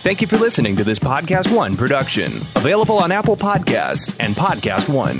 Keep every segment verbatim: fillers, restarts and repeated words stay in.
Thank you for listening to this Podcast One production, available on Apple Podcasts and Podcast One.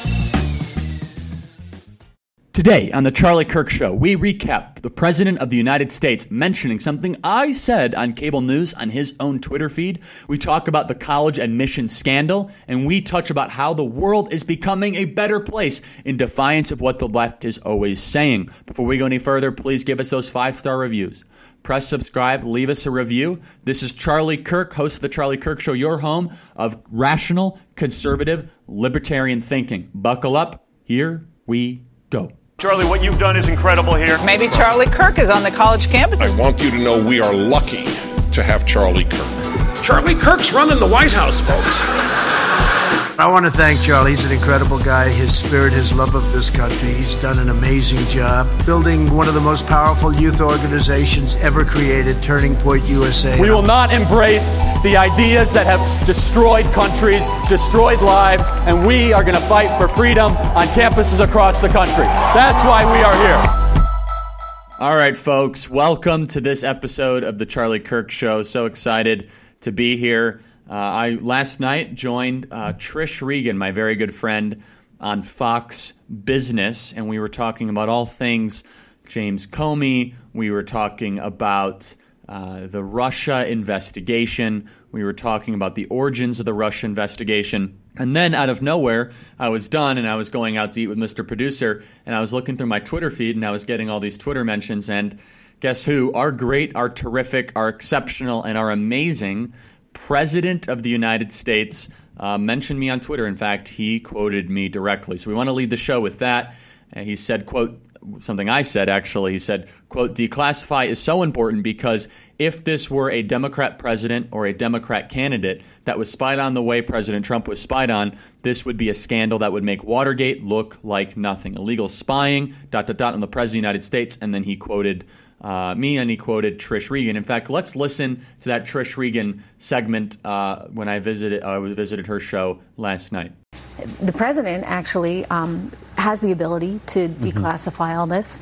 Today on The Charlie Kirk Show, we recap the President of the United States mentioning something I said on cable news on his own Twitter feed. We talk about the college admission scandal, and we touch about how the world is becoming a better place in defiance of what the left is always saying. Before we go any further, please give us those five-star reviews. Press subscribe, leave us a review. This is Charlie Kirk, host of The Charlie Kirk Show, your home of rational, conservative, libertarian thinking. Buckle up. Here we go. Charlie, what you've done is incredible here. Maybe Charlie Kirk is on the college campus. I want you to know we are lucky to have Charlie Kirk. Charlie Kirk's running the White House, folks. I want to thank Charlie. He's an incredible guy. His spirit, his love of this country. He's done an amazing job building one of the most powerful youth organizations ever created, Turning Point U S A. We will not embrace the ideas that have destroyed countries, destroyed lives, and we are going to fight for freedom on campuses across the country. That's why we are here. All right, folks, welcome to this episode of The Charlie Kirk Show. So excited to be here. Uh, I last night joined uh, Trish Regan, my very good friend, on Fox Business, and we were talking about all things James Comey. We were talking about uh, the Russia investigation. We were talking about the origins of the Russia investigation. And then out of nowhere, I was done, and I was going out to eat with Mister Producer, and I was looking through my Twitter feed, and I was getting all these Twitter mentions, and guess who? Our great, our terrific, our exceptional, and our amazing President of the United States uh, mentioned me on Twitter. In fact, he quoted me directly. So we want to lead the show with that. Uh, he said, quote, something I said, actually. He said, quote, declassify is so important because if this were a Democrat president or a Democrat candidate that was spied on the way President Trump was spied on, this would be a scandal that would make Watergate look like nothing. Illegal spying, dot, dot, dot, on the President of the United States. And then he quoted Uh, me, and he quoted Trish Regan. In fact, let's listen to that Trish Regan segment uh, when I visited uh, visited her show last night. The president actually um, has the ability to declassify mm-hmm. all this.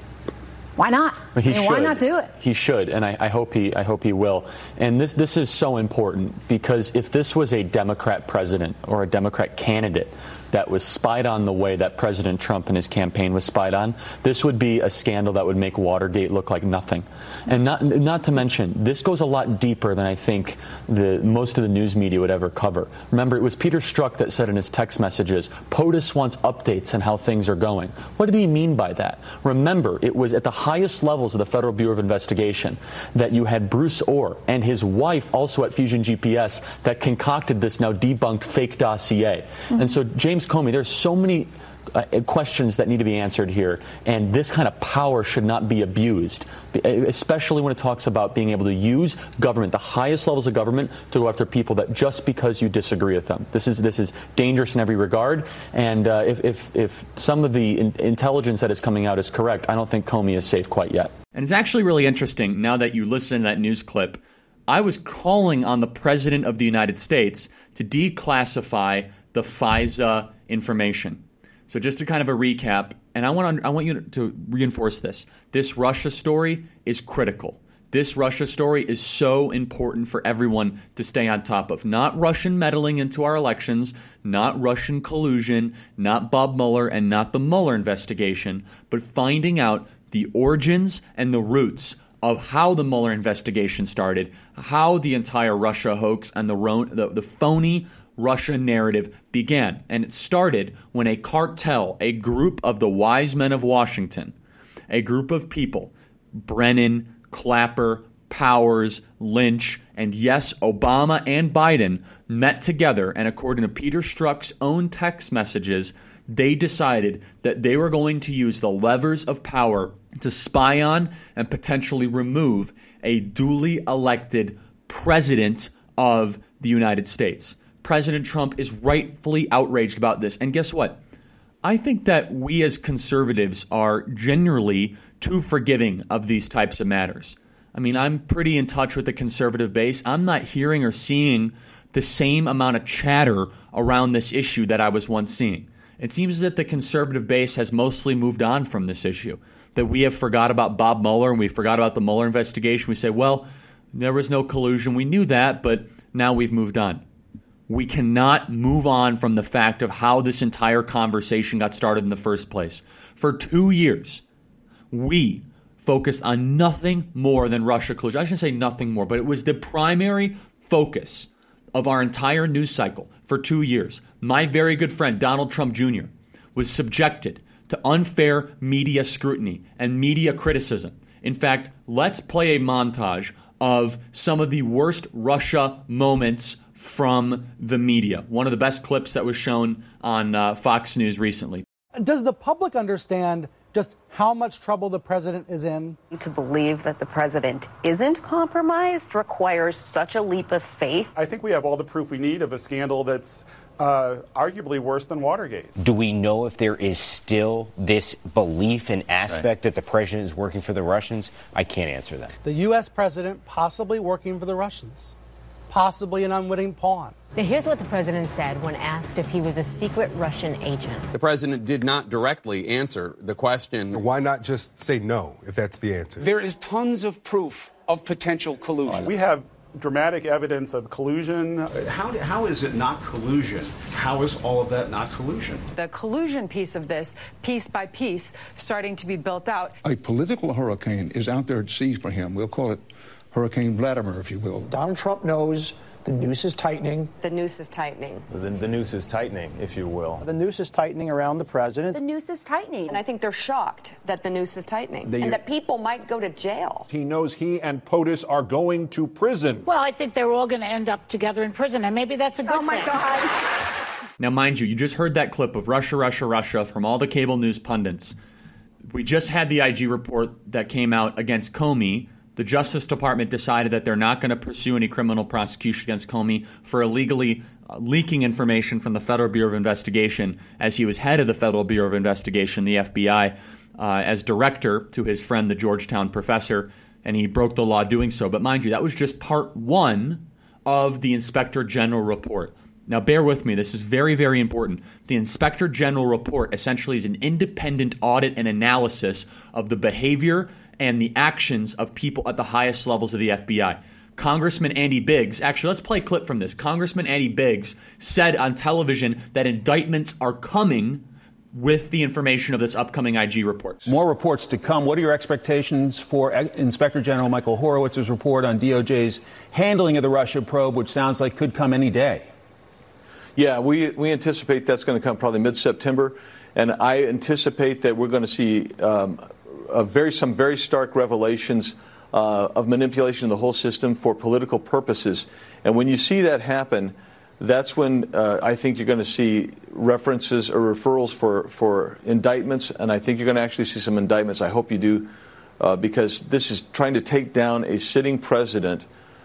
Why not? But he I mean, should. Why not do it? He should, and I, I hope he I hope he will. And this this is so important because if this was a Democrat president or a Democrat candidate that was spied on the way that President Trump and his campaign was spied on, this would be a scandal that would make Watergate look like nothing. And not not to mention, this goes a lot deeper than I think the most of the news media would ever cover. Remember, it was Peter Strzok that said in his text messages, POTUS wants updates on how things are going. What did he mean by that? Remember, it was at the highest levels of the Federal Bureau of Investigation that you had Bruce Orr and his wife also at Fusion G P S that concocted this now debunked fake dossier. Mm-hmm. And so James Comey, there's so many uh, questions that need to be answered here, and this kind of power should not be abused, especially when it talks about being able to use government, the highest levels of government, to go after people that just because you disagree with them. This is this is dangerous in every regard, and uh, if, if, if some of the in- intelligence that is coming out is correct, I don't think Comey is safe quite yet. And it's actually really interesting, now that you listen to that news clip, I was calling on the President of the United States to declassify the FISA information. So just to kind of a recap, and I want to, I want you to reinforce this. This Russia story is critical. This Russia story is so important for everyone to stay on top of. Not Russian meddling into our elections, not Russian collusion, not Bob Mueller, and not the Mueller investigation, but finding out the origins and the roots of how the Mueller investigation started, how the entire Russia hoax and the, ro- the, the phony Russia narrative began. And it started when a cartel, a group of the wise men of Washington, a group of people, Brennan, Clapper, Powers, Lynch, and yes, Obama and Biden met together, and according to Peter Strzok's own text messages, they decided that they were going to use the levers of power to spy on and potentially remove a duly elected president of the United States. President Trump is rightfully outraged about this. And guess what? I think that we as conservatives are generally too forgiving of these types of matters. I mean, I'm pretty in touch with the conservative base. I'm not hearing or seeing the same amount of chatter around this issue that I was once seeing. It seems that the conservative base has mostly moved on from this issue, that we have forgot about Bob Mueller and we forgot about the Mueller investigation. We say, well, There was no collusion. We knew that, but now we've moved on. We cannot move on from the fact of how this entire conversation got started in the first place. For two years, we focused on nothing more than Russia collusion. I shouldn't say nothing more, but it was the primary focus of our entire news cycle for two years. My very good friend, Donald Trump Junior, was subjected to unfair media scrutiny and media criticism. In fact, let's play a montage of some of the worst Russia moments from the media. One of the best clips that was shown on uh, Fox News recently. Does the public understand just how much trouble the president is in? To believe that the president isn't compromised requires such a leap of faith. I think we have all the proof we need of a scandal that's uh, arguably worse than Watergate. Do we know if there is still this belief and aspect right. that the president is working for the Russians? I can't answer that. The U S president possibly working for the Russians, possibly an unwitting pawn. Now, here's what the president said when asked if he was a secret Russian agent. The president did not directly answer the question. Why not just say no, if that's the answer? There is tons of proof of potential collusion. We have dramatic evidence of collusion. How, how is it not collusion? How is all of that not collusion? The collusion piece of this, piece by piece, starting to be built out. A political hurricane is out there at sea for him. We'll call it Hurricane Vladimir, if you will. Donald Trump knows the noose is tightening. The noose is tightening. The, the noose is tightening, if you will. The noose is tightening around the president. The noose is tightening. And I think they're shocked that the noose is tightening They, and that people might go to jail. He knows he and POTUS are going to prison. Well, I think they're all going to end up together in prison, and maybe that's a good thing. Oh, my God. Now, mind you, you just heard that clip of Russia, Russia, Russia from all the cable news pundits. We just had the I G report that came out against Comey. The Justice Department decided that they're not going to pursue any criminal prosecution against Comey for illegally uh, leaking information from the Federal Bureau of Investigation as he was head of the Federal Bureau of Investigation, the F B I, uh, as director to his friend, the Georgetown professor, and he broke the law doing so. But mind you, that was just part one of the Inspector General report. Now, bear with me. This is very, very important. The Inspector General report essentially is an independent audit and analysis of the behavior and the actions of people at the highest levels of the F B I. Congressman Andy Biggs, actually, let's play a clip from this. Congressman Andy Biggs said on television that indictments are coming with the information of this upcoming I G report. More reports to come. What are your expectations for Inspector General Michael Horowitz's report on D O J's handling of the Russia probe, which sounds like could come any day? Yeah, we, we anticipate that's going to come probably mid-September, and I anticipate that we're going to see um, a very some very stark revelations uh, of manipulation of the whole system for political purposes. And when you see that happen, that's when uh, I think you're going to see references or referrals for, for indictments, and I think you're going to actually see some indictments. I hope you do, uh, because this is trying to take down a sitting president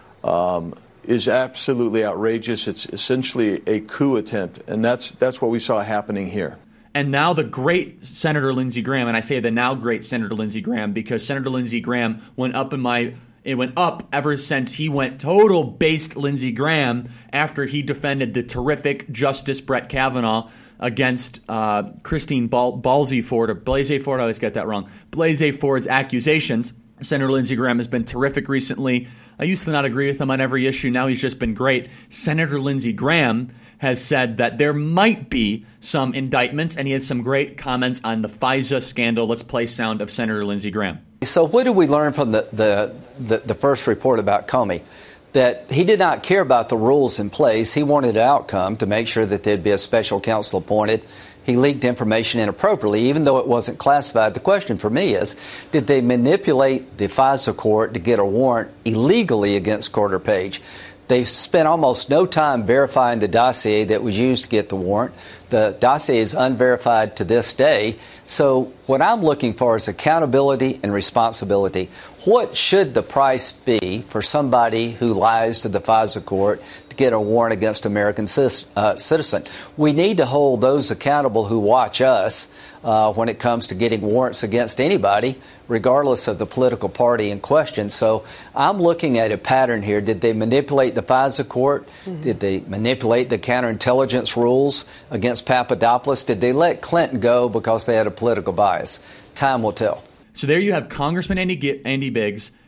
um, is absolutely outrageous. It's essentially a coup attempt, and that's that's what we saw happening here. And now the great Senator Lindsey Graham, and I say the now great Senator Lindsey Graham because Senator Lindsey Graham went up in my it went up ever since he went total based Lindsey Graham after he defended the terrific Justice Brett Kavanaugh against uh, Christine Bal- Blasey Ford or Blasey Ford. I always get that wrong. Blasey Ford's accusations. Senator Lindsey Graham has been terrific recently. I used to not agree with him on every issue. Now he's just been great. Senator Lindsey Graham has said that there might be some indictments, and he had some great comments on the FISA scandal. Let's play sound of Senator Lindsey Graham. So what did we learn from the, the, the, the first report about Comey? That he did not care about the rules in place. He wanted an outcome to make sure that there'd be a special counsel appointed. He leaked information inappropriately, even though it wasn't classified. The question for me is, did they manipulate the FISA court to get a warrant illegally against Carter Page? They spent almost no time verifying the dossier that was used to get the warrant. The dossier is unverified to this day. So what I'm looking for is accountability and responsibility. What should the price be for somebody who lies to the FISA court to get a warrant against an American uh, citizen? We need to hold those accountable who watch us uh, when it comes to getting warrants against anybody, regardless of the political party in question. So I'm looking at a pattern here. Did they manipulate the FISA court? Mm-hmm. Did they manipulate the counterintelligence rules against Papadopoulos? Did they let Clinton go because they had a political bias? Time will tell. So there you have Congressman Andy, Andy Biggs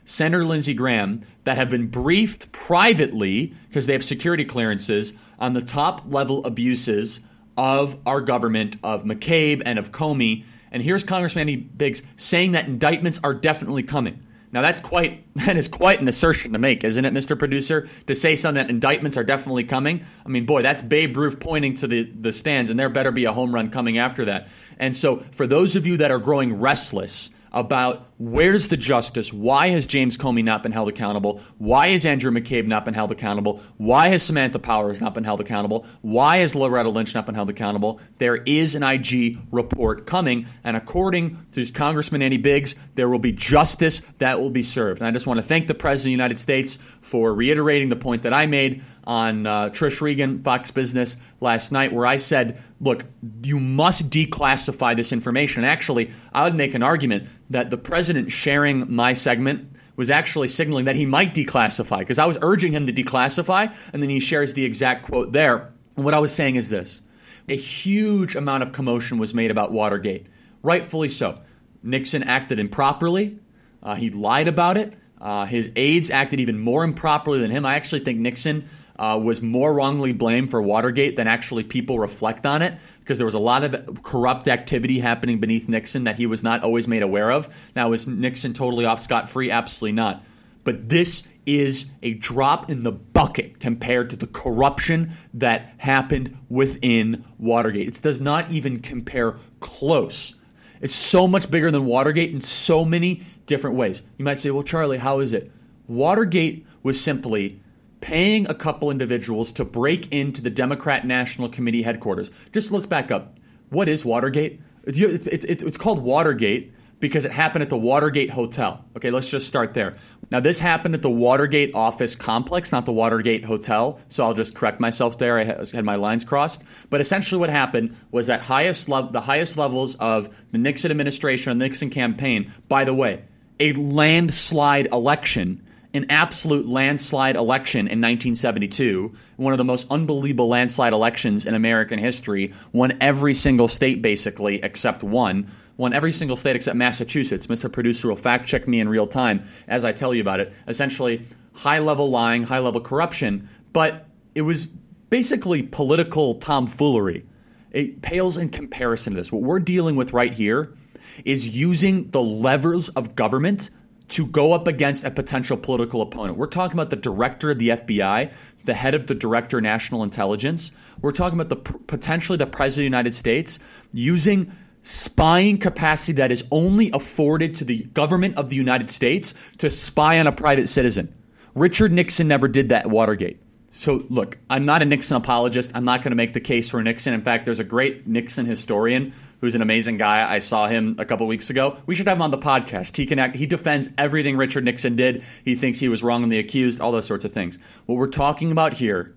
Senator Lindsey Graham, that have been briefed privately, because they have security clearances, on the top-level abuses of our government, of McCabe and of Comey. And here's Congressman Andy Biggs saying that indictments are definitely coming. Now, that's quite that is quite an assertion to make, isn't it, Mister Producer? To say something that indictments are definitely coming? I mean, boy, that's Babe Ruth pointing to the, the stands, and there better be a home run coming after that. And so for those of you that are growing restless about where's the justice, why has James Comey not been held accountable, why has Andrew McCabe not been held accountable, why has Samantha Powers not been held accountable, why has Loretta Lynch not been held accountable, there is an I G report coming, and according to Congressman Andy Biggs, there will be justice that will be served. And I just want to thank the President of the United States for reiterating the point that I made on uh, Trish Regan, Fox Business, last night, where I said, look, you must declassify this information. Actually, I would make an argument that the president sharing my segment was actually signaling that he might declassify, because I was urging him to declassify, and then he shares the exact quote there. And what I was saying is this. A huge amount of commotion was made about Watergate, rightfully so. Nixon acted improperly. Uh, he lied about it. Uh, his aides acted even more improperly than him. I actually think Nixon Uh, was more wrongly blamed for Watergate than actually people reflect on it, because there was a lot of corrupt activity happening beneath Nixon that he was not always made aware of. Now, is Nixon totally off scot-free? Absolutely not. But this is a drop in the bucket compared to the corruption that happened within Watergate. It does not even compare close. It's so much bigger than Watergate in so many different ways. You might say, well, Charlie, how is it? Watergate was simply paying a couple individuals to break into the Democrat National Committee headquarters. Just look back up. What is Watergate? It's, it's, it's called Watergate because it happened at the Watergate Hotel. Okay, let's just start there. Now, this happened at the Watergate office complex, not the Watergate Hotel, so I'll just correct myself there. I had my lines crossed. But essentially what happened was that highest le- the highest levels of the Nixon administration, the Nixon campaign, by the way, a landslide election, an absolute landslide election in nineteen seventy-two, one of the most unbelievable landslide elections in American history, won every single state basically except one, won every single state except Massachusetts. Mister Producer will fact check me in real time as I tell you about it. Essentially, high-level lying, high-level corruption, but it was basically political tomfoolery. It pales in comparison to this. What we're dealing with right here is using the levers of government to go up against a potential political opponent. We're talking about the director of the F B I, the head of the Director of National Intelligence. We're talking about the potentially the President of the United States using spying capacity that is only afforded to the government of the United States to spy on a private citizen. Richard Nixon never did that at Watergate. So, look, I'm not a Nixon apologist. I'm not going to make the case for Nixon. In fact, there's a great Nixon historian who's an amazing guy. I saw him a couple weeks ago. We should have him on the podcast. He can act, he defends everything Richard Nixon did. He thinks he was wrongly accused, all those sorts of things. What we're talking about here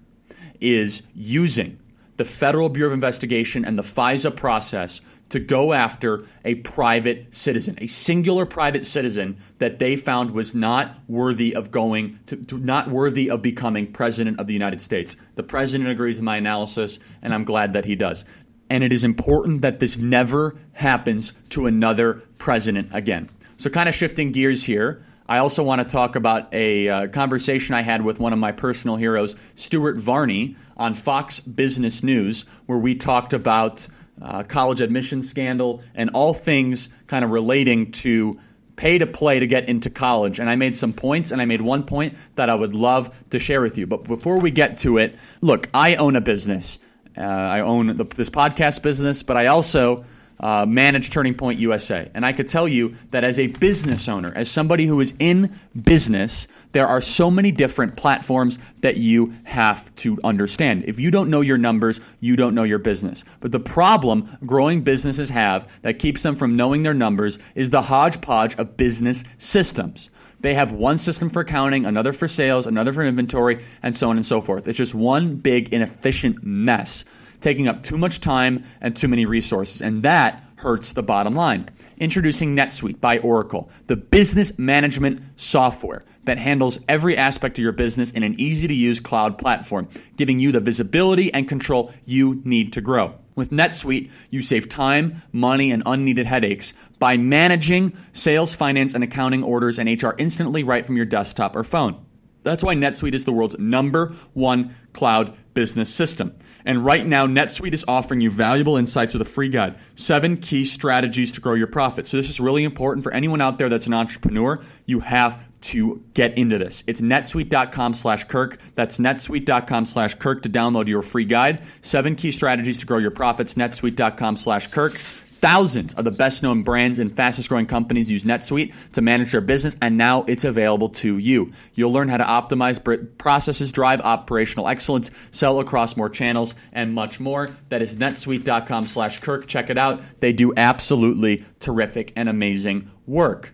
is using the Federal Bureau of Investigation and the FISA process to go after a private citizen, a singular private citizen that they found was not worthy of going to, to not worthy of becoming president of the United States. The president agrees with my analysis, and I'm glad that he does. And it is important that this never happens to another president again. So kind of shifting gears here, I also want to talk about a uh, conversation I had with one of my personal heroes, Stuart Varney, on Fox Business News, where we talked about uh, college admission scandal and all things kind of relating to pay to play to get into college. And I made some points, and I made one point that I would love to share with you. But before we get to it, look, I own a business. Uh, I own the, this podcast business, but I also uh, manage Turning Point U S A. And I could tell you that as a business owner, as somebody who is in business, there are so many different platforms that you have to understand. If you don't know your numbers, you don't know your business. But the problem growing businesses have that keeps them from knowing their numbers is the hodgepodge of business systems. They have one system for accounting, another for sales, another for inventory, and so on and so forth. It's just one big inefficient mess, taking up too much time and too many resources. And that hurts the bottom line. Introducing NetSuite by Oracle, the business management software that handles every aspect of your business in an easy-to-use cloud platform, giving you the visibility and control you need to grow. With NetSuite, you save time, money, and unneeded headaches by managing sales, finance, and accounting orders and H R instantly right from your desktop or phone. That's why NetSuite is the world's number one cloud business system. And right now, NetSuite is offering you valuable insights with a free guide, seven key strategies to grow your profit. So this is really important for anyone out there that's an entrepreneur. You have to get into this. It's netsuite.com slash Kirk. That's netsuite.com slash Kirk to download your free guide. Seven key strategies to grow your profits, netsuite.com slash Kirk. Thousands of the best-known brands and fastest-growing companies use NetSuite to manage their business, and now it's available to you. You'll learn how to optimize processes, drive operational excellence, sell across more channels, and much more. That is netsuite.com slash Kirk. Check it out. They do absolutely terrific and amazing work.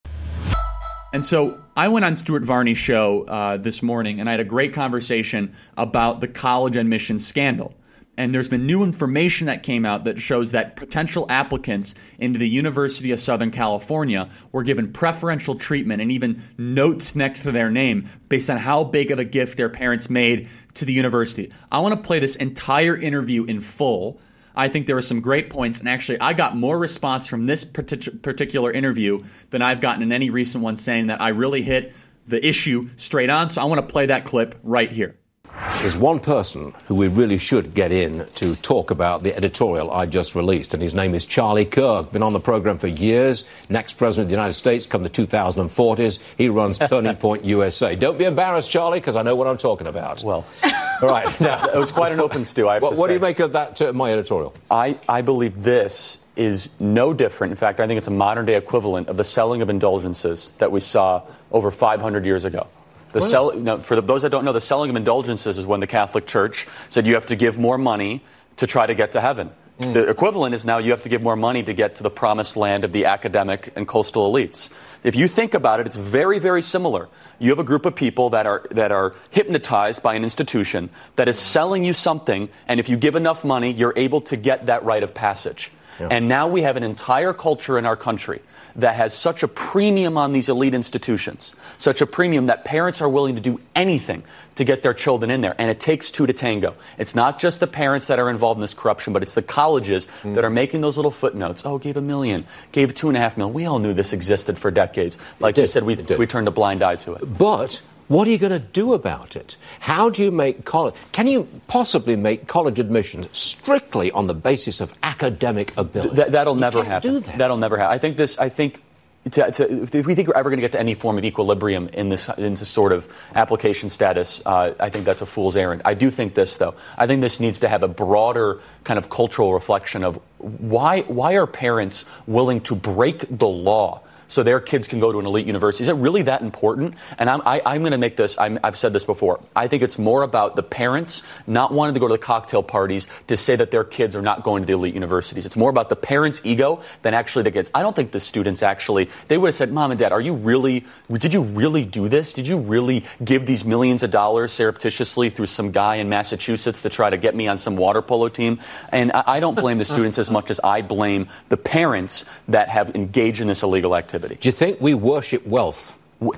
And so I went on Stuart Varney's show uh, this morning, and I had a great conversation about the college admissions scandal. And there's been new information that came out that shows that potential applicants into the University of Southern California were given preferential treatment and even notes next to their name based on how big of a gift their parents made to the university. I want to play this entire interview in full. I think there were some great points, and actually I got more response from this particular interview than I've gotten in any recent one, saying that I really hit the issue straight on. So I want to play that clip right here. There's one person who we really should get in to talk about the editorial I just released, and his name is Charlie Kirk. Been on the program for years, next president of the United States come the two thousand forties. He runs Turning Point U S A. Don't be embarrassed, Charlie, because I know what I'm talking about. Well, all right. Now, it was quite an open stew, I have what, to say. What do you make of that, uh, my editorial? I, I believe this is no different. In fact, I think it's a modern-day equivalent of the selling of indulgences that we saw over five hundred years ago. The sell, no, for the, those that don't know, the selling of indulgences is when the Catholic Church said you have to give more money to try to get to heaven. Mm. The equivalent is now you have to give more money to get to the promised land of the academic and coastal elites. If you think about it, it's very, very similar. You have a group of people that are that are hypnotized by an institution that is selling you something, and if you give enough money, you're able to get that rite of passage. Yeah. And now we have an entire culture in our country that has such a premium on these elite institutions, such a premium that parents are willing to do anything to get their children in there. And it takes two to tango. It's not just the parents that are involved in this corruption, but it's the colleges mm. that are making those little footnotes. Oh, gave a million, gave two and a half million. We all knew this existed for decades. Like you said, we, we turned a blind eye to it. But what are you going to do about it? How do you make college? Can you possibly make college admissions strictly on the basis of academic ability? Th- that'll you never can't happen. Do that. That'll never happen. I think this. I think. To, to, if we think we're ever going to get to any form of equilibrium in this, in this sort of application status, uh, I think that's a fool's errand. I do think this, though. I think this needs to have a broader kind of cultural reflection of why why are parents willing to break the law so their kids can go to an elite university? Is it really that important? And I'm, I, I'm going to make this, I'm, I've said this before, I think it's more about the parents not wanting to go to the cocktail parties to say that their kids are not going to the elite universities. It's more about the parents' ego than actually the kids. I don't think the students actually, they would have said, Mom and Dad, are you really, did you really do this? Did you really give these millions of dollars surreptitiously through some guy in Massachusetts to try to get me on some water polo team? And I, I don't blame the students as much as I blame the parents that have engaged in this illegal activity. Do you think we worship wealth?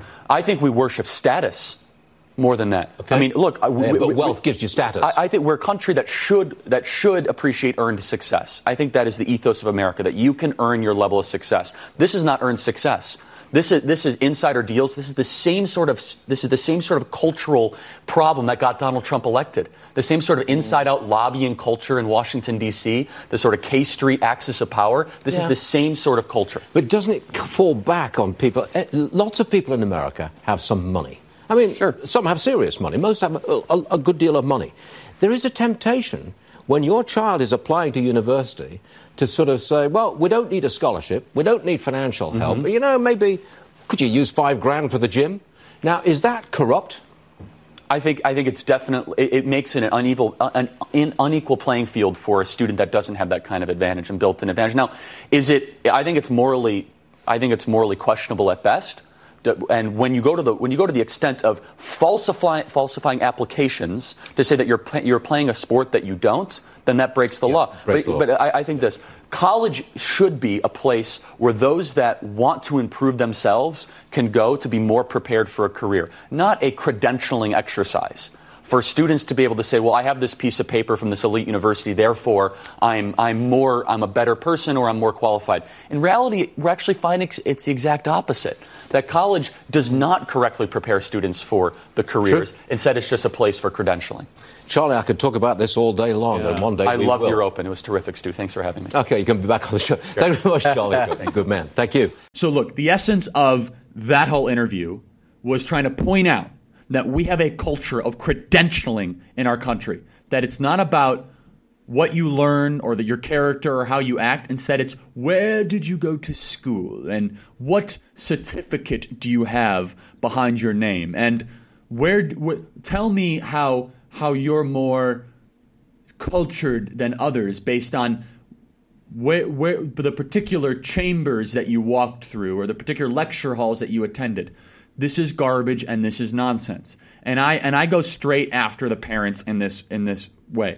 I think we worship status more than that. Okay. I mean, look, yeah, we, but we, wealth we, gives you status. I, I think we're a country that should that should appreciate earned success. I think that is the ethos of America, that you can earn your level of success. This is not earned success. This is this is insider deals. This is the same sort of this is the same sort of cultural problem that got Donald Trump elected. The same sort of inside-out lobbying culture in Washington, D C, the sort of K Street axis of power. This yeah. is the same sort of culture. But doesn't it fall back on people? Lots of people in America have some money. I mean, sure. Some have serious money. Most have a, a, a good deal of money. There is a temptation when your child is applying to university to sort of say, well, we don't need a scholarship, we don't need financial help. Mm-hmm. You know, maybe could you use five grand for the gym? Now, is that corrupt? I think I think it's definitely it, it makes it an unequal an, an unequal playing field for a student that doesn't have that kind of advantage and built-in advantage. Now, is it? I think it's morally I think it's morally questionable at best. And when you go to the when you go to the extent of falsifying falsifying applications to say that you're you're playing a sport that you don't, then that breaks the yeah, law. Breaks but the law. but I, I think this college should be a place where those that want to improve themselves can go to be more prepared for a career, not a credentialing exercise. For students to be able to say, well, I have this piece of paper from this elite university, therefore I'm I'm more I'm a better person or I'm more qualified. In reality, we're actually finding it's the exact opposite. That college does not correctly prepare students for the careers. Sure. Instead, it's just a place for credentialing. Charlie, I could talk about this all day long, yeah. and one day I we loved will. your open. It was terrific, Stu. Thanks for having me. Okay, you can be back on the show. Sure. Thank you very much, Charlie. good, good man. Thank you. So look, the essence of that whole interview was trying to point out that we have a culture of credentialing in our country, that it's not about what you learn or the, your character or how you act. Instead, it's where did you go to school and what certificate do you have behind your name, and where, where tell me how how you're more cultured than others based on where, where the particular chambers that you walked through or the particular lecture halls that you attended. This is garbage and this is nonsense. And I and I go straight after the parents in this in this way.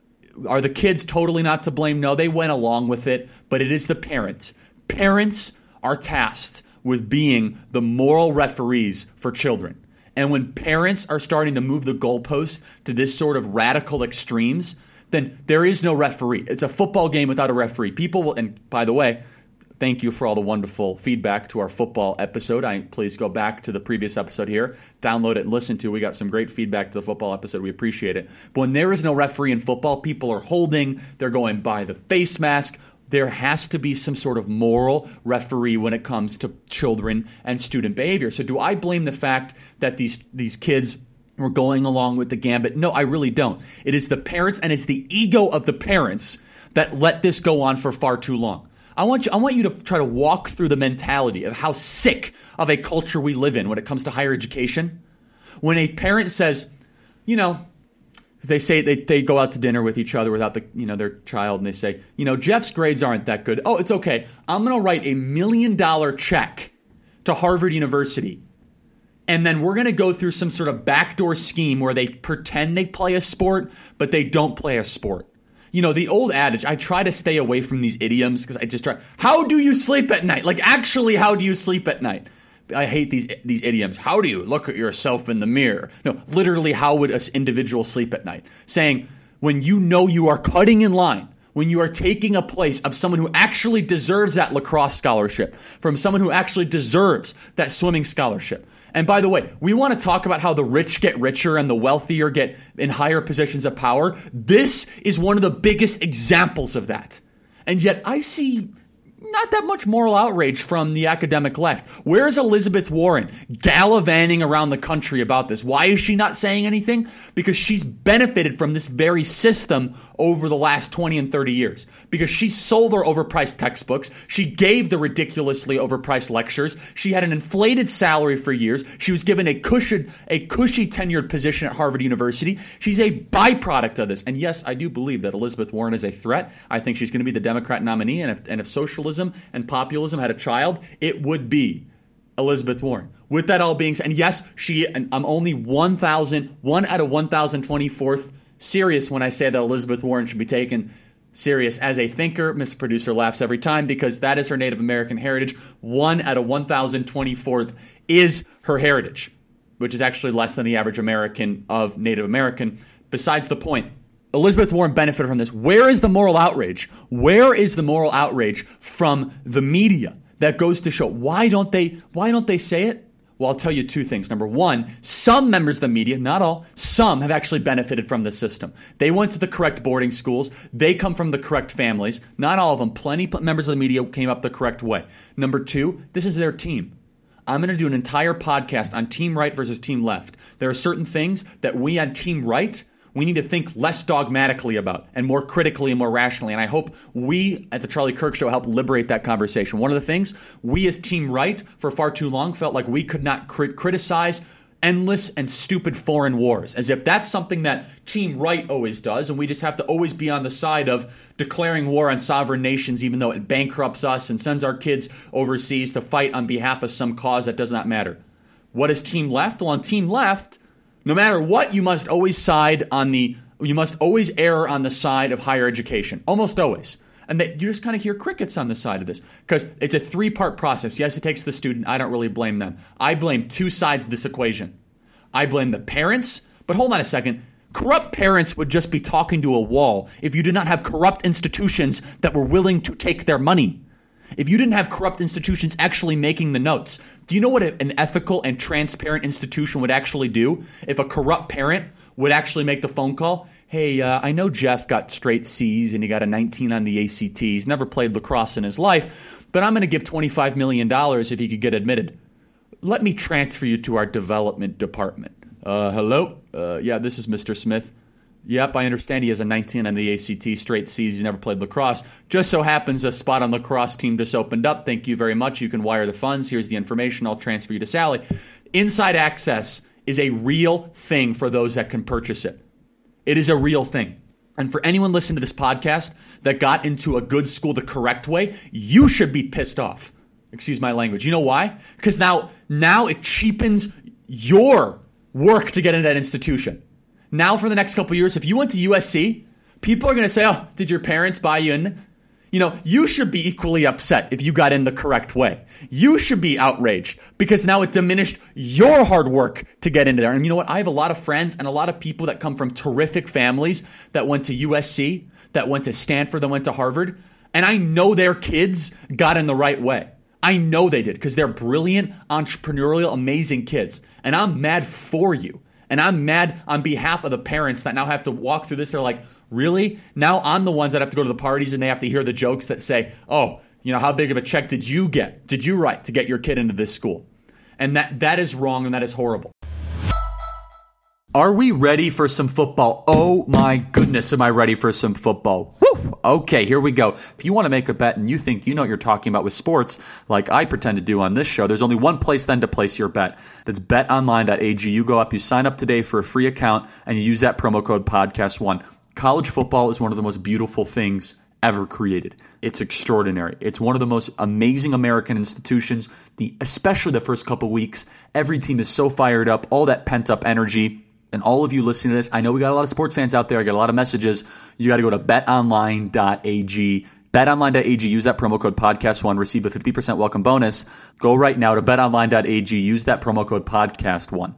Are the kids totally not to blame? No, they went along with it, but it is the parents. Parents are tasked with being the moral referees for children. And when parents are starting to move the goalposts to this sort of radical extremes, then there is no referee. It's a football game without a referee. People will, and by the way, thank you for all the wonderful feedback to our football episode. I please go back to the previous episode here, download it and listen to. We got some great feedback to the football episode. We appreciate it. But when there is no referee in football, people are holding, they're going by the face mask. There has to be some sort of moral referee when it comes to children and student behavior. So do I blame the fact that these these kids were going along with the gambit? No, I really don't. It is the parents and it's the ego of the parents that let this go on for far too long. I want you I want you to try to walk through the mentality of how sick of a culture we live in when it comes to higher education. When a parent says, you know, they say they, they go out to dinner with each other without the you know their child, and they say, you know, Jeff's grades aren't that good. Oh, it's okay. I'm going to write a million dollar check to Harvard University, and then we're going to go through some sort of backdoor scheme where they pretend they play a sport, but they don't play a sport. You know, the old adage, I try to stay away from these idioms because I just try, how do you sleep at night? Like, actually, how do you sleep at night? I hate these these idioms. How do you look at yourself in the mirror? No, literally, how would an individual sleep at night? Saying, when you know you are cutting in line, when you are taking a place of someone who actually deserves that lacrosse scholarship, from someone who actually deserves that swimming scholarship. And by the way, we want to talk about how the rich get richer and the wealthier get in higher positions of power. This is one of the biggest examples of that. And yet I see not that much moral outrage from the academic left. Where is Elizabeth Warren gallivanting around the country about this? Why is she not saying anything? Because she's benefited from this very system over the last twenty and thirty years. Because she sold her overpriced textbooks. She gave the ridiculously overpriced lectures. She had an inflated salary for years. She was given a cushy, a cushy tenured position at Harvard University. She's a byproduct of this. And yes, I do believe that Elizabeth Warren is a threat. I think she's going to be the Democrat nominee. And if, and if socialism and populism had a child, it would be Elizabeth Warren. With that all being said, and yes, she, and I'm only one thousand, one out of one thousand twenty-fourth serious when I say that Elizabeth Warren should be taken serious as a thinker. Mister Producer laughs every time because that is her Native American heritage. One out of one thousand twenty-fourth is her heritage, which is actually less than the average American of Native American. Besides the point, Elizabeth Warren benefited from this. Where is the moral outrage? Where is the moral outrage from the media that goes to show why don't they why don't they say it? Well, I'll tell you two things. Number one, some members of the media, not all, some have actually benefited from the system. They went to the correct boarding schools. They come from the correct families. Not all of them. Plenty of members of the media came up the correct way. Number two, this is their team. I'm going to do an entire podcast on Team Right versus Team Left. There are certain things that we on Team Right we need to think less dogmatically about and more critically and more rationally. And I hope we at the Charlie Kirk Show help liberate that conversation. One of the things we as Team Right for far too long felt like we could not crit- criticize endless and stupid foreign wars, as if that's something that Team Right always does, and we just have to always be on the side of declaring war on sovereign nations, even though it bankrupts us and sends our kids overseas to fight on behalf of some cause that does not matter. What is Team Left? Well, on Team Left, no matter what, you must always side on the, you must always err on the side of higher education, almost always. And that you just kind of hear crickets on the side of this because it's a three-part process. Yes, it takes the student. I don't really blame them. I blame two sides of this equation. I blame the parents, but hold on a second. Corrupt parents would just be talking to a wall if you did not have corrupt institutions that were willing to take their money. If you didn't have corrupt institutions actually making the notes. Do you know what an ethical and transparent institution would actually do if a corrupt parent would actually make the phone call? Hey, uh, I know Jeff got straight C's and he got a nineteen on the A C T. He's never played lacrosse in his life, but I'm going to give twenty-five million dollars if he could get admitted. Let me transfer you to our development department. Uh, hello? Uh, yeah, this is Mister Smith. Yep, I understand he has a nineteen on the A C T, straight C's. He's never played lacrosse. Just so happens a spot on the lacrosse team just opened up. Thank you very much. You can wire the funds. Here's the information. I'll transfer you to Sally. Inside access is a real thing for those that can purchase it. It is a real thing. And for anyone listening to this podcast that got into a good school the correct way, you should be pissed off. Excuse my language. You know why? Because now, now it cheapens your work to get into that institution. Now for the next couple of years, if you went to U S C, people are going to say, oh, did your parents buy you in? You know, you should be equally upset if you got in the correct way. You should be outraged because now it diminished your hard work to get into there. And you know what? I have a lot of friends and a lot of people that come from terrific families that went to U S C, that went to Stanford, that went to Harvard. And I know their kids got in the right way. I know they did because they're brilliant, entrepreneurial, amazing kids. And I'm mad for you. And I'm mad on behalf of the parents that now have to walk through this. They're like, really? Now I'm the ones that have to go to the parties and they have to hear the jokes that say, oh, you know, how big of a check did you get? Did you write to get your kid into this school? And that that is wrong and that is horrible. Are we ready for some football? Oh my goodness, am I ready for some football? Woo! Okay, here we go. If you want to make a bet and you think you know what you're talking about with sports, like I pretend to do on this show, there's only one place then to place your bet. That's bet online dot a g. You go up, you sign up today for a free account, and you use that promo code podcast one. College football is one of the most beautiful things ever created. It's extraordinary. It's one of the most amazing American institutions, the especially the first couple weeks. Every team is so fired up, all that pent-up energy. And all of you listening to this, I know we got a lot of sports fans out there. I got a lot of messages. You got to go to bet online dot a g. bet online dot a g. Use that promo code podcast one. Receive a fifty percent welcome bonus. Go right now to bet online dot a g. Use that promo code podcast one.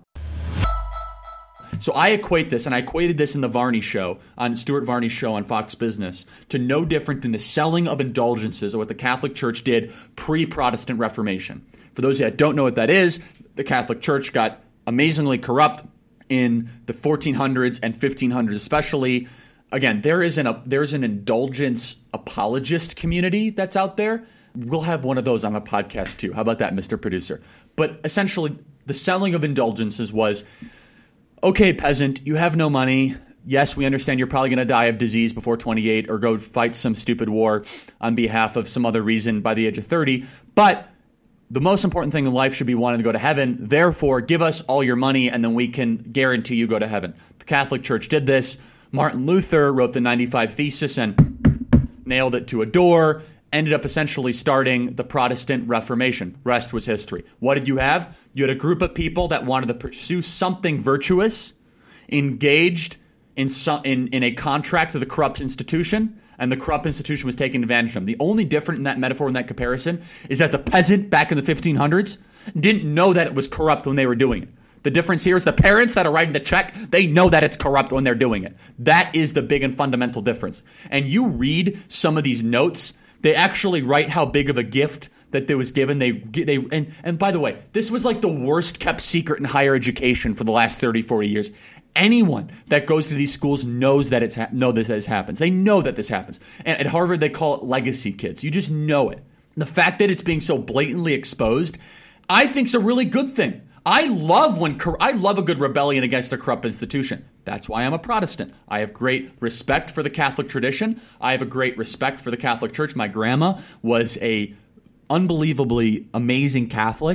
So I equate this, and I equated this in the Varney show, on Stuart Varney's show on Fox Business, to no different than the selling of indulgences, or what the Catholic Church did pre-Protestant Reformation. For those that don't know what that is, the Catholic Church got amazingly corrupt in the fourteen hundreds and fifteen hundreds especially. Again, there is an a, there's an indulgence apologist community that's out there. We'll have one of those on the podcast too. How about that, Mister Producer? But essentially, the selling of indulgences was, okay, peasant, you have no money. Yes, we understand you're probably going to die of disease before twenty-eight or go fight some stupid war on behalf of some other reason by the age of thirty. But the most important thing in life should be wanting to go to heaven. Therefore, give us all your money and then we can guarantee you go to heaven. The Catholic Church did this. Martin Luther wrote the ninety-five Thesis and nailed it to a door. Ended up essentially starting the Protestant Reformation. Rest was history. What did you have? You had a group of people that wanted to pursue something virtuous, engaged in, some, in, in a contract with a corrupt institution, and the corrupt institution was taking advantage of them. The only difference in that metaphor, in that comparison, is that the peasant back in the fifteen hundreds didn't know that it was corrupt when they were doing it. The difference here is the parents that are writing the check, they know that it's corrupt when they're doing it. That is the big and fundamental difference. And you read some of these notes, they actually write how big of a gift that there was given. They they and, and by the way, this was like the worst kept secret in higher education for the last thirty, forty years. Anyone that goes to these schools knows that it's ha- know that this happens. They know that this happens. And at Harvard, they call it legacy kids. You just know it. The fact that it's being so blatantly exposed, I think, is a really good thing. I love when I love a good rebellion against a corrupt institution. That's why I'm a Protestant. I have great respect for the Catholic tradition. I have a great respect for the Catholic Church. My grandma was a unbelievably amazing Catholic.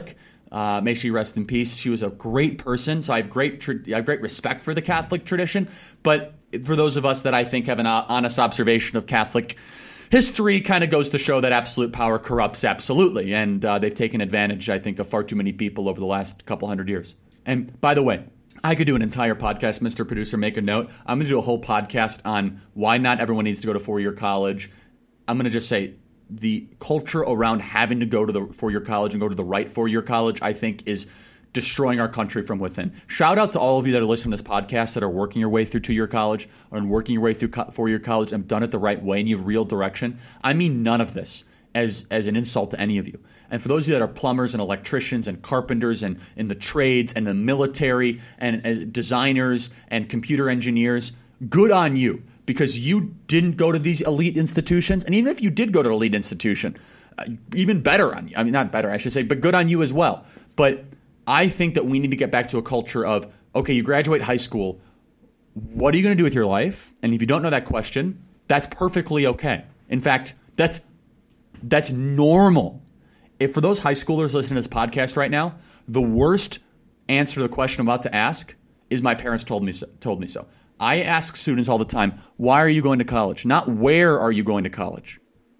Uh, may she rest in peace. She was a great person, so I have great tra- I have great respect for the Catholic tradition. But for those of us that I think have an honest observation of Catholic history, kind of goes to show that absolute power corrupts absolutely, and uh, they've taken advantage, I think, of far too many people over the last couple hundred years. And by the way, I could do an entire podcast, Mister Producer, make a note. I'm going to do a whole podcast on why not everyone needs to go to four-year college. I'm going to just say the culture around having to go to the four-year college and go to the right four-year college, I think, is destroying our country from within. Shout out to all of you that are listening to this podcast that are working your way through two-year college or working your way through co- four-year college and have done it the right way and you have real direction. I mean none of this as, as an insult to any of you. And for those of you that are plumbers and electricians and carpenters and in the trades and the military and uh, designers and computer engineers, good on you, because you didn't go to these elite institutions. And even if you did go to an elite institution, uh, even better on you. I mean, not better, I should say, but good on you as well. But I think that we need to get back to a culture of, okay, you graduate high school, what are you going to do with your life? And if you don't know that question, that's perfectly okay. In fact, that's that's normal. If for those high schoolers listening to this podcast right now, the worst answer to the question I'm about to ask is my parents told me so, told me so. I ask students all the time, why are you going to college? Not where are you going to college?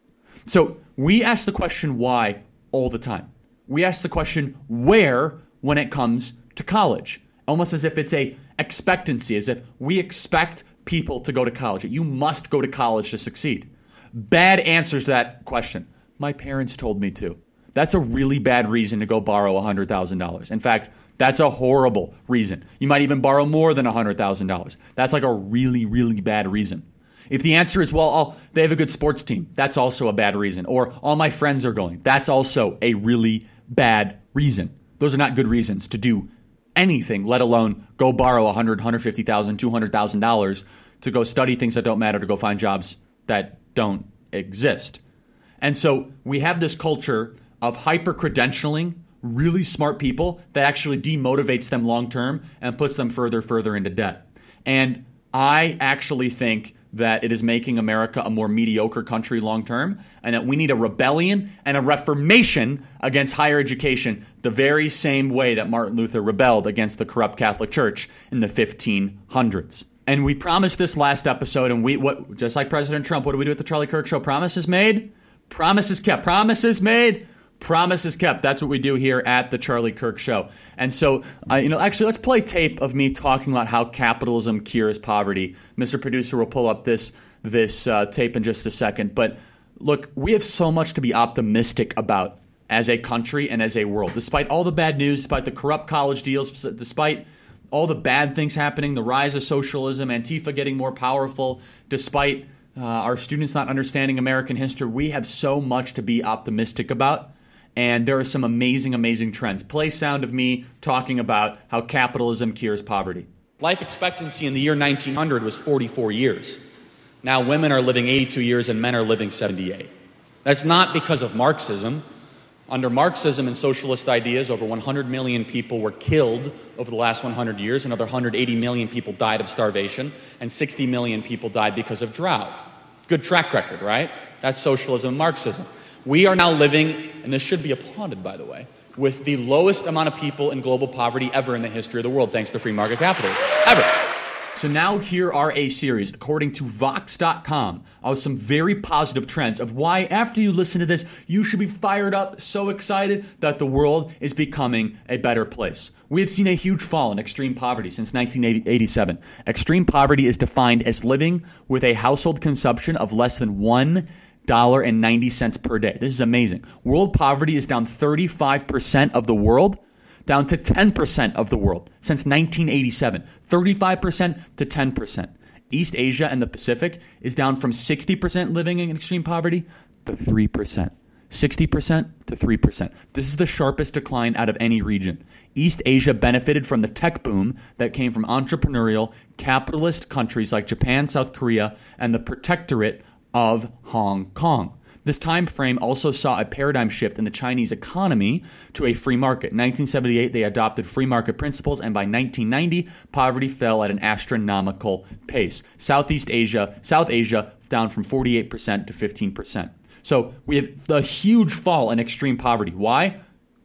So we ask the question why all the time. We ask the question where when it comes to college, almost as if it's a expectancy, as if we expect people to go to college. You must go to college to succeed. Bad answers to that question. My parents told me to. That's a really bad reason to go borrow one hundred thousand dollars. In fact, that's a horrible reason. You might even borrow more than one hundred thousand dollars. That's like a really, really bad reason. If the answer is, well, oh, they have a good sports team, that's also a bad reason. Or all my friends are going, that's also a really bad reason. Those are not good reasons to do anything, let alone go borrow one hundred thousand dollars, one hundred fifty thousand dollars, two hundred thousand dollars to go study things that don't matter, to go find jobs that don't exist. And so we have this culture of hyper-credentialing really smart people that actually demotivates them long-term and puts them further, further into debt. And I actually think that it is making America a more mediocre country long-term, and that we need a rebellion and a reformation against higher education the very same way that Martin Luther rebelled against the corrupt Catholic Church in the fifteen hundreds. And we promised this last episode, and we, what, just like President Trump, what do we do at the Charlie Kirk Show? Promises made, promises kept. Promises made, promises kept. That's what we do here at the Charlie Kirk Show. And so, uh, you know, actually, let's play tape of me talking about how capitalism cures poverty. Mister Producer will pull up this this uh, tape in just a second. But look, we have so much to be optimistic about as a country and as a world. Despite all the bad news, despite the corrupt college deals, despite all the bad things happening, the rise of socialism, Antifa getting more powerful, despite uh, our students not understanding American history, we have so much to be optimistic about. And there are some amazing, amazing trends. Play sound of me talking about how capitalism cures poverty. Life expectancy in the year nineteen hundred was forty-four years. Now women are living eighty-two years and men are living seventy-eight. That's not because of Marxism. Under Marxism and socialist ideas, over one hundred million people were killed over the last one hundred years. Another one hundred eighty million people died of starvation, and sixty million people died because of drought. Good track record, right? That's socialism and Marxism. We are now living, and this should be applauded, by the way, with the lowest amount of people in global poverty ever in the history of the world, thanks to free market capitalism. Ever. So now here are a series, according to Vox dot com, of some very positive trends of why, after you listen to this, you should be fired up, so excited that the world is becoming a better place. We have seen a huge fall in extreme poverty since nineteen eighty-seven. Extreme poverty is defined as living with a household consumption of less than one dollar and ninety cents per day. This is amazing. World poverty is down thirty-five percent of the world, down to ten percent of the world since nineteen eighty-seven. thirty-five percent to ten percent. East Asia and the Pacific is down from sixty percent living in extreme poverty to three percent. sixty percent to three percent. This is the sharpest decline out of any region. East Asia benefited from the tech boom that came from entrepreneurial, capitalist countries like Japan, South Korea, and the protectorate of Hong Kong. This time frame also saw a paradigm shift in the Chinese economy to a free market. In nineteen seventy-eight, they adopted free market principles, and by nineteen ninety, poverty fell at an astronomical pace. Southeast Asia, South Asia, down from forty-eight percent to fifteen percent. So we have the huge fall in extreme poverty. Why?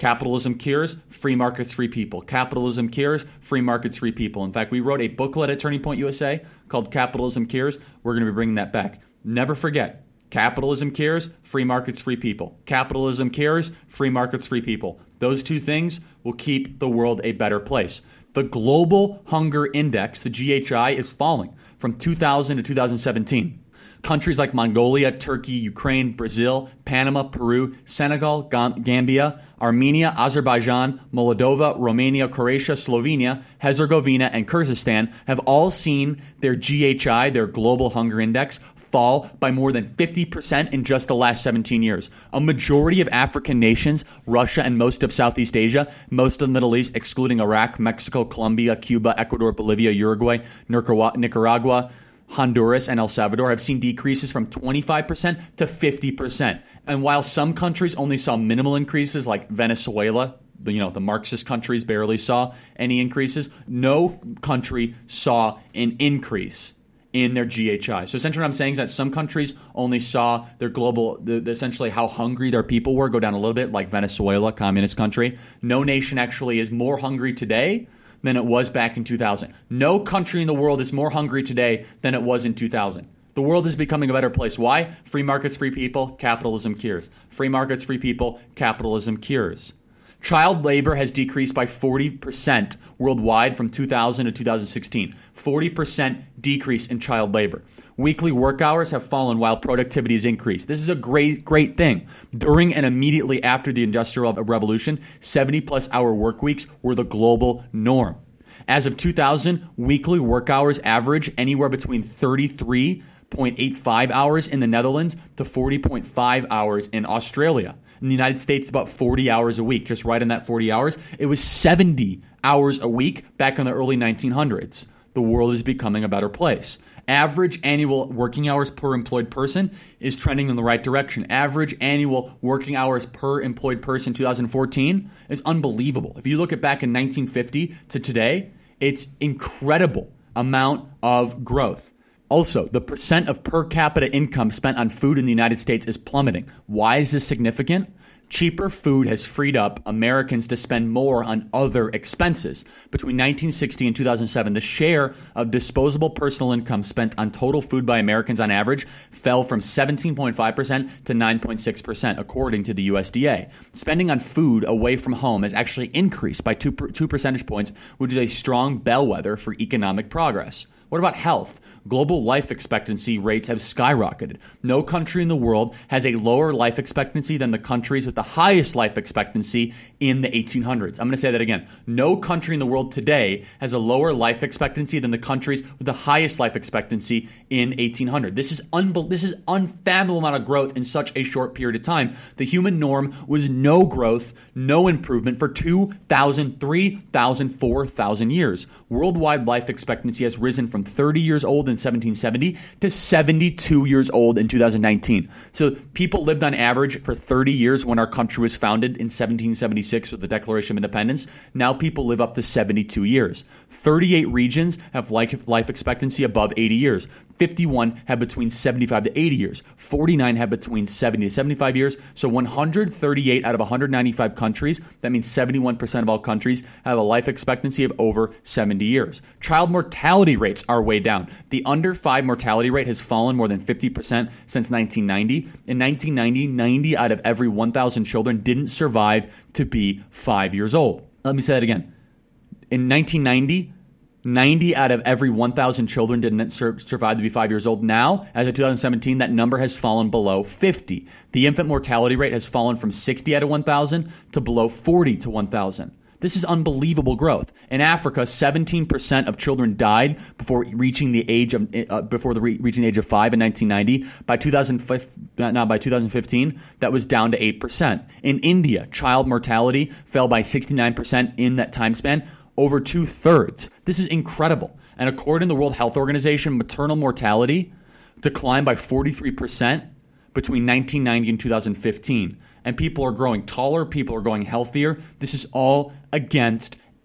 Capitalism cures, free markets, free people. Capitalism cures, free markets, free people. In fact, we wrote a booklet at Turning Point U S A called Capitalism Cures. We're going to be bringing that back. Never forget, capitalism cures, free markets, free people. Capitalism cures, free markets, free people. Those two things will keep the world a better place. The Global Hunger Index, the G H I, is falling from two thousand to two thousand seventeen. Countries like Mongolia, Turkey, Ukraine, Brazil, Panama, Peru, Senegal, Gambia, Armenia, Azerbaijan, Moldova, Romania, Croatia, Slovenia, Herzegovina, and Kyrgyzstan have all seen their G H I, their Global Hunger Index, fall by more than fifty percent in just the last seventeen years. A majority of African nations, Russia and most of Southeast Asia, most of the Middle East, excluding Iraq, Mexico, Colombia, Cuba, Ecuador, Bolivia, Uruguay, Nicaragua, Honduras, and El Salvador have seen decreases from twenty-five percent to fifty percent. And while some countries only saw minimal increases, like Venezuela, you know, the Marxist countries barely saw any increases, no country saw an increase in their G H I. So essentially what I'm saying is that some countries only saw their global, the, the, essentially how hungry their people were go down a little bit, like Venezuela, communist country. No nation actually is more hungry today than it was back in two thousand. No country in the world is more hungry today than it was in two thousand. The world is becoming a better place. Why? Free markets, free people, capitalism cures. Free markets, free people, capitalism cures. Child labor has decreased by forty percent worldwide from two thousand to two thousand sixteen. forty percent decrease in child labor. Weekly work hours have fallen while productivity has increased. This is a great, great thing. During and immediately after the Industrial Revolution, seventy-plus hour work weeks were the global norm. As of two thousand, weekly work hours average anywhere between thirty-three point eight five hours in the Netherlands to forty point five hours in Australia. In the United States, about forty hours a week, just right in that forty hours. It was seventy hours a week back in the early nineteen hundreds. The world is becoming a better place. Average annual working hours per employed person is trending in the right direction. Average annual working hours per employed person in two thousand fourteen is unbelievable. If you look at back in nineteen fifty to today, it's incredible amount of growth. Also, the percent of per capita income spent on food in the United States is plummeting. Why is this significant? Cheaper food has freed up Americans to spend more on other expenses. Between nineteen sixty and two thousand seven, the share of disposable personal income spent on total food by Americans on average fell from seventeen point five percent to nine point six percent, according to the U S D A. Spending on food away from home has actually increased by two, two percentage points, which is a strong bellwether for economic progress. What about health? Global life expectancy rates have skyrocketed. No country in the world has a lower life expectancy than the countries with the highest life expectancy in the eighteen hundreds. I'm going to say that again. No country in the world today has a lower life expectancy than the countries with the highest life expectancy in eighteen hundred. This is unbe- this is unfathomable amount of growth in such a short period of time. The human norm was no growth, no improvement for two thousand, three thousand, four thousand years. Worldwide life expectancy has risen from thirty years old in seventeen seventy to seventy-two years old in two thousand nineteen. So people lived on average for thirty years when our country was founded in seventeen seventy-six with the Declaration of Independence. Now people live up to seventy-two years. thirty-eight regions have life, life expectancy above eighty years. fifty-one have between seventy-five to eighty years. forty-nine have between seventy to seventy-five years. So one hundred thirty-eight out of one hundred ninety-five countries, that means seventy-one percent of all countries, have a life expectancy of over seventy years. Child mortality rates are way down. The under five mortality rate has fallen more than fifty percent since nineteen ninety. In nineteen ninety, ninety out of every one thousand children didn't survive to be five years old. Let me say that again. In nineteen ninety, ninety out of every one thousand children didn't sur- survive to be five years old. Now, as of two thousand seventeen, that number has fallen below fifty. The infant mortality rate has fallen from sixty out of one thousand to below forty to one thousand. This is unbelievable growth. In Africa, seventeen percent of children died before reaching the age of uh, before the re- reaching the age of five in nineteen ninety. By two thousand, now by two thousand fifteen, that was down to eight percent. In India, child mortality fell by sixty-nine percent in that time span. Over two-thirds. This is incredible. And according to the World Health Organization, maternal mortality declined by forty-three percent between nineteen ninety and two thousand fifteen. And people are growing taller, people are growing healthier. This is all against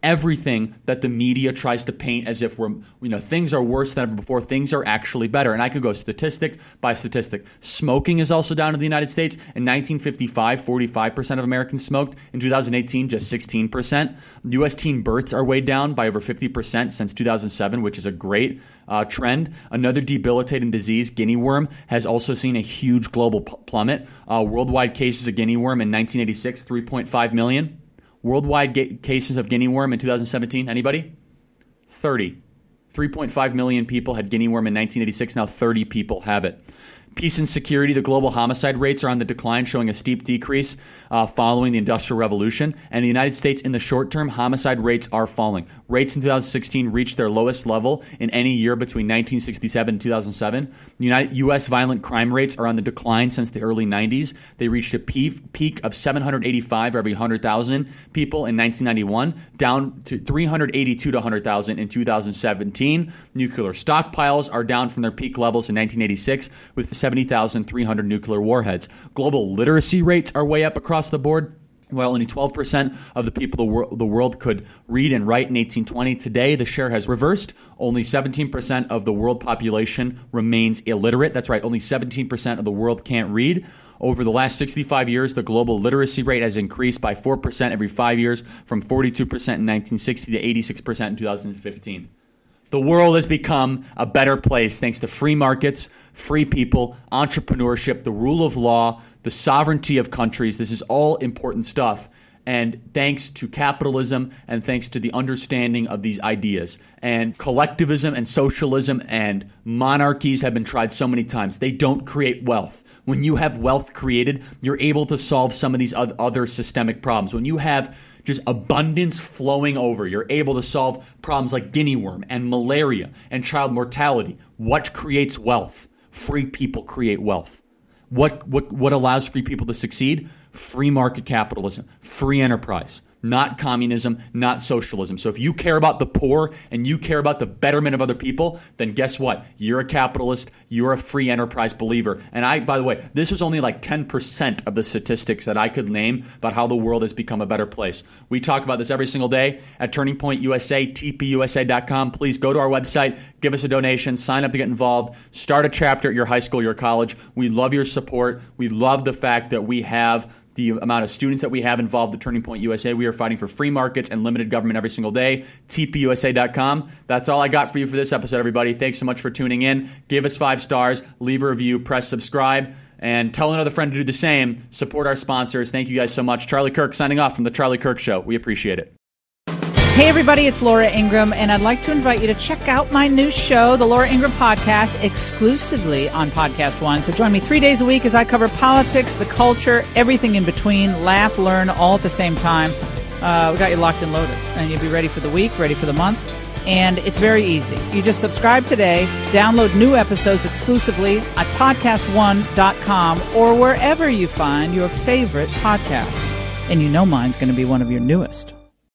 everything that the media tries to paint as if we're, you know, things are worse than ever before. Things are actually better. And I could go statistic by statistic. Smoking is also down in the United States. In nineteen fifty-five, forty-five percent of Americans smoked. In two thousand eighteen, just sixteen percent. U S teen births are way down by over fifty percent since two thousand seven, which is a great uh, trend. Another debilitating disease, guinea worm, has also seen a huge global p- plummet. Uh, worldwide cases of guinea worm in nineteen eighty-six, three point five million. Worldwide ga- cases of guinea worm in two thousand seventeen, anybody? thirty. three point five million people had guinea worm in nineteen eighty-six. Now thirty people have it. Peace and security, the global homicide rates are on the decline, showing a steep decrease uh, following the Industrial Revolution. And in the United States, in the short term, homicide rates are falling. Rates in two thousand sixteen reached their lowest level in any year between nineteen sixty-seven and two thousand seven. United, U S violent crime rates are on the decline since the early nineties. They reached a peak, peak of seven hundred eighty-five every one hundred thousand people in nineteen ninety-one, down to three hundred eighty-two to one hundred thousand in two thousand seventeen. Nuclear stockpiles are down from their peak levels in nineteen eighty-six, with seventy thousand three hundred nuclear warheads. Global literacy rates are way up across the board. While only twelve percent of the people the, wor- the world could read and write in eighteen twenty, today the share has reversed. Only seventeen percent of the world population remains illiterate. That's right, only seventeen percent of the world can't read. Over the last sixty-five years, the global literacy rate has increased by four percent every five years, from forty-two percent in nineteen sixty to eighty-six percent in two thousand fifteen. The world has become a better place thanks to free markets, free people, entrepreneurship, the rule of law, the sovereignty of countries. This is all important stuff. And thanks to capitalism and thanks to the understanding of these ideas. And collectivism and socialism and monarchies have been tried so many times. They don't create wealth. When you have wealth created, you're able to solve some of these other systemic problems. When you have just abundance flowing over, you're able to solve problems like guinea worm and malaria and child mortality. What creates wealth? Free people create wealth. What, what, what allows free people to succeed? Free market capitalism, free enterprise. Not communism, not socialism. So if you care about the poor and you care about the betterment of other people, then guess what? You're a capitalist. You're a free enterprise believer. And I, by the way, this is only like ten percent of the statistics that I could name about how the world has become a better place. We talk about this every single day at Turning Point U S A, T P U S A dot com. Please go to our website, give us a donation, sign up to get involved, start a chapter at your high school, your college. We love your support. We love the fact that we have the amount of students that we have involved at Turning Point U S A. We are fighting for free markets and limited government every single day. T P U S A dot com. That's all I got for you for this episode, everybody. Thanks so much for tuning in. Give us five stars, leave a review, press subscribe, and tell another friend to do the same. Support our sponsors. Thank you guys so much. Charlie Kirk signing off from The Charlie Kirk Show. We appreciate it. Hey, everybody, it's Laura Ingraham, and I'd like to invite you to check out my new show, The Laura Ingraham Podcast, exclusively on Podcast One. So join me three days a week as I cover politics, the culture, everything in between, laugh, learn, all at the same time. Uh, we got you locked and loaded, and you'll be ready for the week, ready for the month, and it's very easy. You just subscribe today, download new episodes exclusively at podcast one dot com or wherever you find your favorite podcast. And you know mine's going to be one of your newest.